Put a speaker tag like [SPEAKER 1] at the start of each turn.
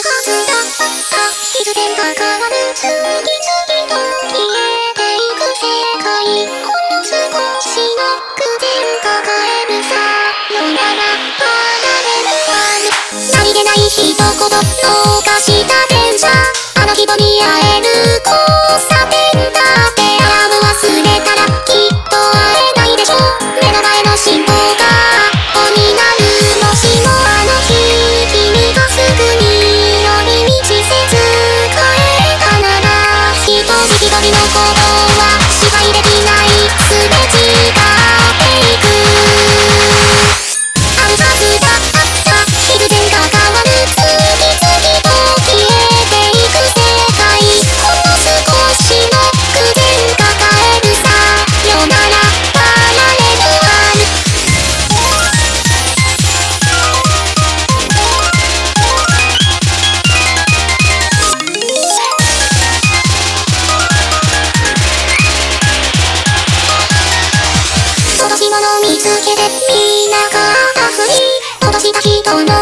[SPEAKER 1] はずだった必然が変わる次々と消えていく世界ほんの少しの偶然抱えるさよなら離れるわ何気ない一言逃した電車あの人に会える交差点だってアラーム忘れたらきっと会えないでしょ目の前の信号が青になるもしもあの日君がすぐに寄り道せず帰ったなら一人一人の行動は支配できないすれ違っていくあるはずだった必然が変わる次々と消えていく世界ほんの少しの偶然抱えるさよなら離れるわ落とし物見つけてみんながふり落とした人の